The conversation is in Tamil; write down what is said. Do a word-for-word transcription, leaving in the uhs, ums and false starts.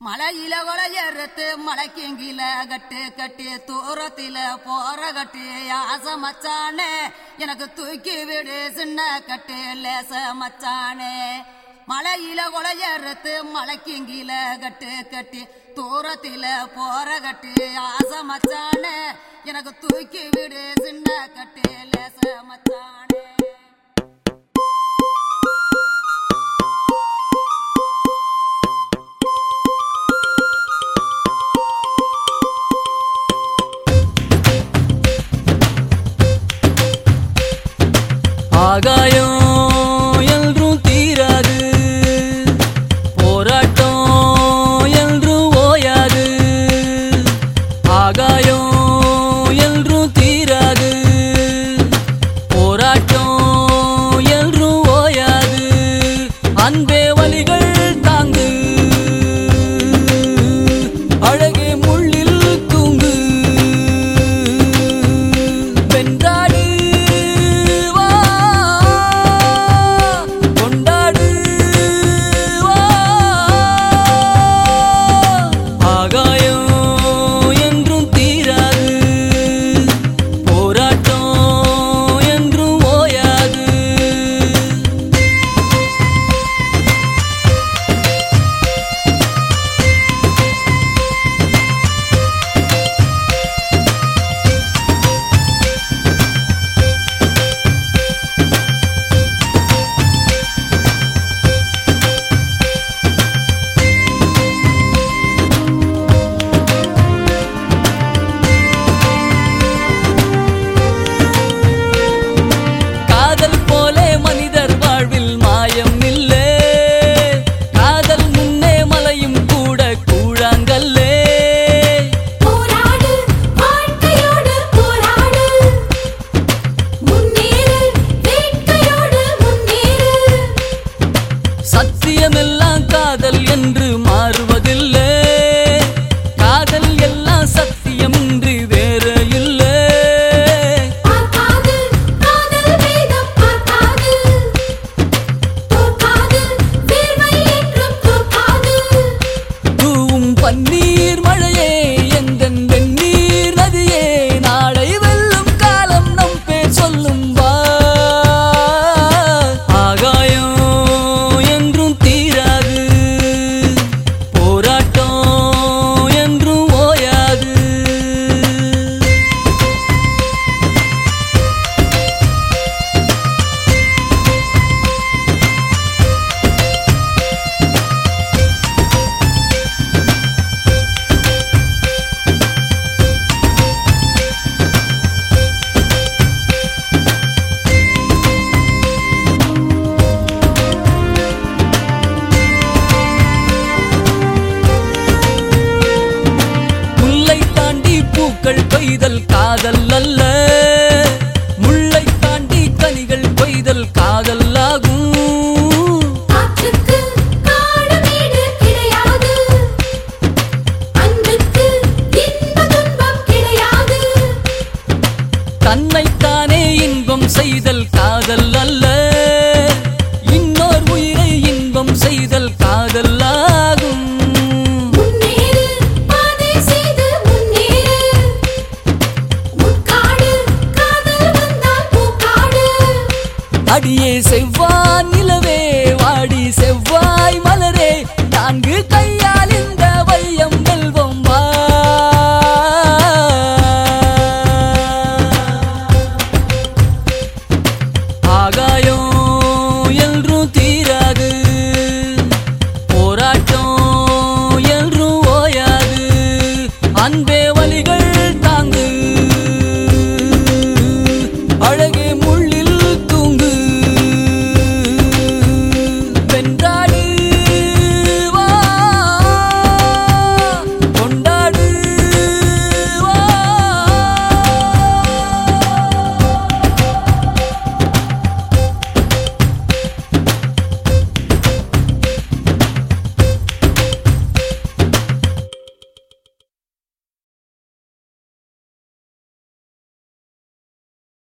மலையில கொலையறுத்து மலைக்கிங்கில கட்டு கட்டி தூரத்தில போற கட்டி ஆசை மச்சானே எனக்கு தூக்கி விடு சின்ன கட்டு லேச மச்சானே. மலையில கொலையறுத்து மலைக்கிங்கில கட்டு கட்டி தூரத்தில போற கட்டி ஆசை மச்சானே எனக்கு தூக்கி விடு சின்ன கட்டு லேச மச்சானே. ஆகாயம் என்றும் தீராது, போராட்டம் என்றும் ஓயாது. ஆகாயம் என்றும் தீராது, போராட்டம் என்றும் ஓயாது. அன்பே வலிகள் தாங்கு, அழகே முள்ளில் தூங்கு. வென்றாடு சத்தியமெல்லாம் காதல் என்று